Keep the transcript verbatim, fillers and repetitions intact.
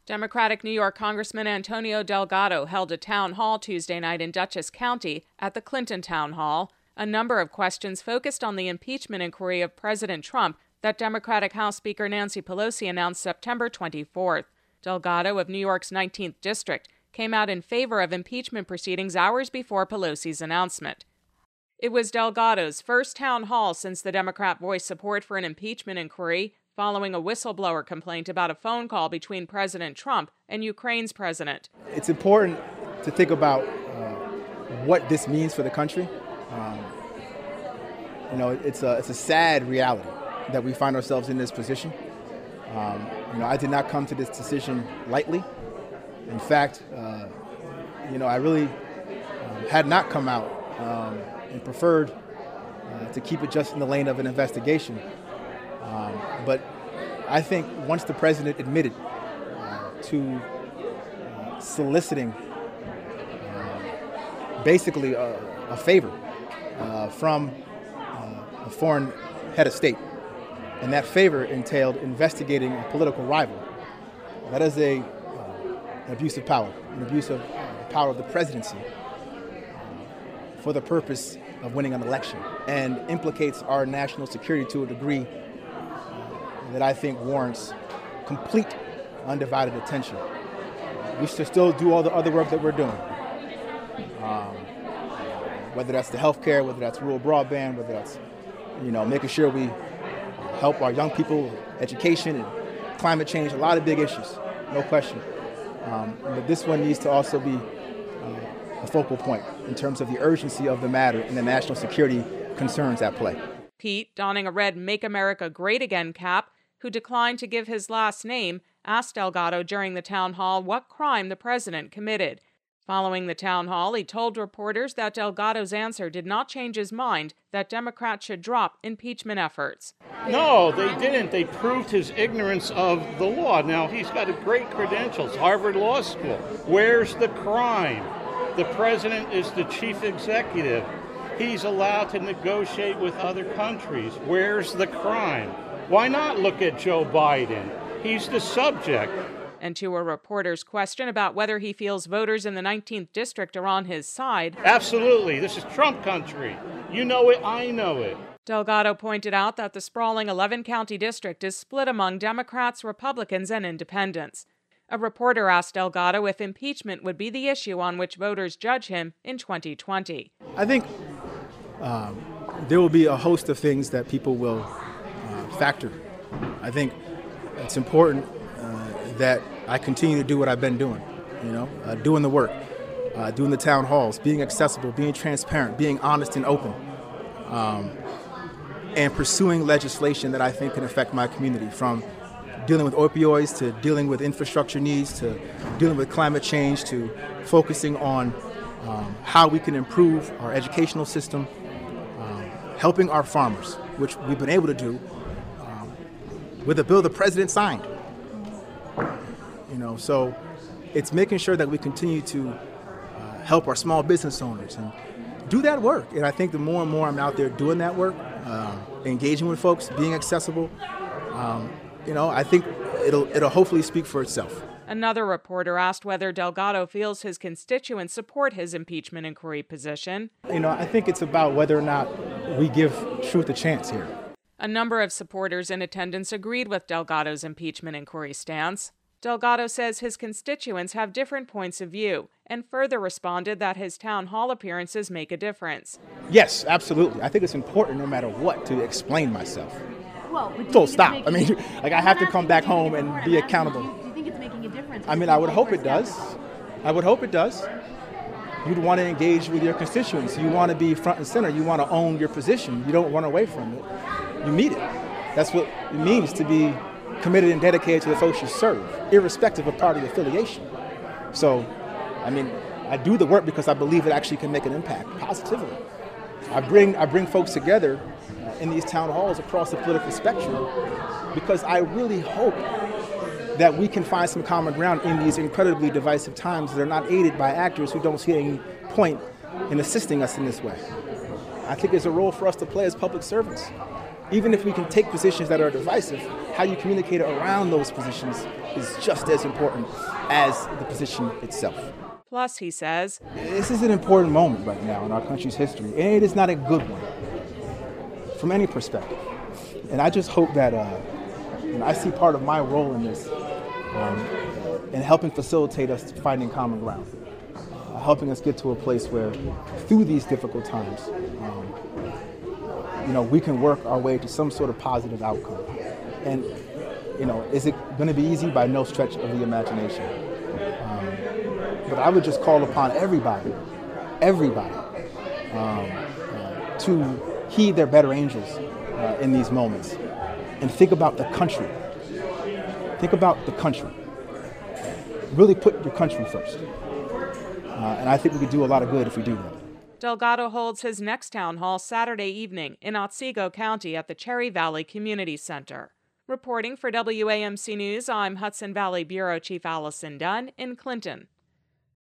Democratic New York Congressman Antonio Delgado held a town hall Tuesday night in Dutchess County at the Clinton Town Hall. A number of questions focused on the impeachment inquiry of President Trump that Democratic House Speaker Nancy Pelosi announced September twenty-fourth. Delgado of New York's nineteenth District came out in favor of impeachment proceedings hours before Pelosi's announcement. It was Delgado's first town hall since the Democrat voiced support for an impeachment inquiry following a whistleblower complaint about a phone call between President Trump and Ukraine's president. It's important to think about uh, what this means for the country. Um, you know, it's a, it's a sad reality that we find ourselves in this position. Um, you know, I did not come to this decision lightly. In fact, uh, you know, I really um, had not come out um, and preferred uh, to keep it just in the lane of an investigation. Um, but I think once the president admitted uh, to uh, soliciting uh, basically a, a favor uh, from uh, a foreign head of state, and that favor entailed investigating a political rival, that is a, uh, an abuse of power, an abuse of uh, power of the presidency uh, for the purpose of winning an election, and implicates our national security to a degree that I think warrants complete, undivided attention. We should still do all the other work that we're doing, um, whether that's the healthcare, whether that's rural broadband, whether that's, you know, making sure we help our young people, education and climate change, a lot of big issues, no question. Um, but this one needs to also be uh, a focal point in terms of the urgency of the matter and the national security concerns at play. Pete, donning a red Make America Great Again cap, who declined to give his last name, asked Delgado during the town hall what crime the president committed. Following the town hall, he told reporters that Delgado's answer did not change his mind that Democrats should drop impeachment efforts. No, they didn't. They proved his ignorance of the law. Now, he's got a great credentials, Harvard Law School. Where's the crime? The president is the chief executive. He's allowed to negotiate with other countries. Where's the crime? Why not look at Joe Biden? He's the subject. And to a reporter's question about whether he feels voters in the nineteenth District are on his side. Absolutely. This is Trump country. You know it, I know it. Delgado pointed out that the sprawling eleven-county district is split among Democrats, Republicans, and independents. A reporter asked Delgado if impeachment would be the issue on which voters judge him in twenty twenty. I think um, there will be a host of things that people will uh, factor. I think it's important uh, that I continue to do what I've been doing, you know, uh, doing the work, uh, doing the town halls, being accessible, being transparent, being honest and open, um, and pursuing legislation that I think can affect my community, from dealing with opioids to dealing with infrastructure needs to dealing with climate change to focusing on um, how we can improve our educational system, um, helping our farmers, which we've been able to do um, with a bill the president signed. You know, so it's making sure that we continue to uh, help our small business owners and do that work. And I think the more and more I'm out there doing that work, uh, engaging with folks, being accessible, um, you know, I think it'll it'll hopefully speak for itself. Another reporter asked whether Delgado feels his constituents support his impeachment inquiry position. You know, I think it's about whether or not we give truth a chance here. A number of supporters in attendance agreed with Delgado's impeachment inquiry stance. Delgado says his constituents have different points of view and further responded that his town hall appearances make a difference. Yes, absolutely. I think it's important no matter what to explain myself. Well, Full stop. I mean, like I have to come back home and be accountable. Do you think it's making a difference? I mean, I would hope it does. I would hope it does. You'd want to engage with your constituents. You want to be front and center. You want to own your position. You don't run away from it. You meet it. That's what it means to be committed and dedicated to the folks you serve, irrespective of party affiliation. So, I mean, I do the work because I believe it actually can make an impact positively. I bring I bring folks together uh, in these town halls across the political spectrum because I really hope that we can find some common ground in these incredibly divisive times that are not aided by actors who don't see any point in assisting us in this way. I think there's a role for us to play as public servants. Even if we can take positions that are divisive, how you communicate around those positions is just as important as the position itself. Plus, he says, this is an important moment right now in our country's history, and it is not a good one from any perspective. And I just hope that uh, and I see part of my role in this um, in helping facilitate us finding common ground, uh, helping us get to a place where, through these difficult times, um, you know, we can work our way to some sort of positive outcome. And, you know, is it going to be easy? By no stretch of the imagination. Um, but I would just call upon everybody, everybody, um, uh, to heed their better angels uh, in these moments and think about the country. Think about the country. Really put your country first. Uh, and I think we could do a lot of good if we do that. Delgado holds his next town hall Saturday evening in Otsego County at the Cherry Valley Community Center. Reporting for W A M C News, I'm Hudson Valley Bureau Chief Allison Dunn in Clinton.